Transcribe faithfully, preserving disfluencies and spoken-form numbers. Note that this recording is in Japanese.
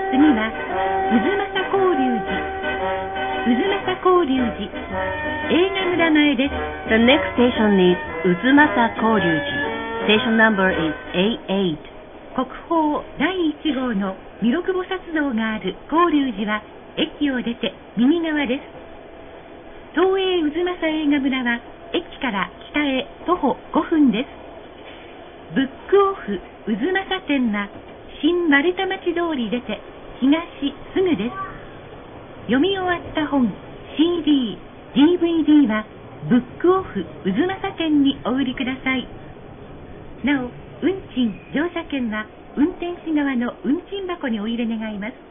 次は渦政交流寺渦政交流寺映画村前です。 The next station is Uzumasa Koryuji. Station number isエーエイト. 国宝だいいち号の弥勒菩薩像がある交流寺は駅を出て右側です。東映渦政映画村は駅から北へ徒歩ごふんです。ブックオフ渦政店は新丸太町通り出て東すぐです。読み終わった本 シーディー、ディーブイディー はブックオフ渦政店にお売りください。なお運賃乗車券は運転士側の運賃箱にお入れ願います。